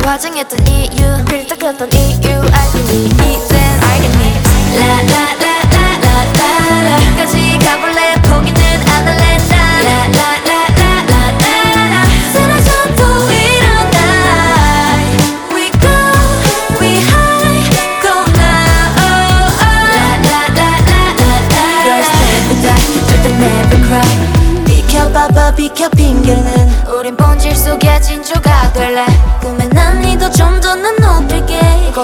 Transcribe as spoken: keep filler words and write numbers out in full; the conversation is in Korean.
화장했던 이유 필터 켰던 이유 알겠니 이젠 알겠니 라라라라라라라 까지 가볼래 포기는 안 할래 난 라라라라라라라 쓰러져도 일어나 We go, we high, go now 라라라라라라라 Girls never die, 절대 never cry 비켜봐봐 비켜 핑계는 우린 본질 속에 진주가 될래 꿈에 난 니도 좀 더 난 높일게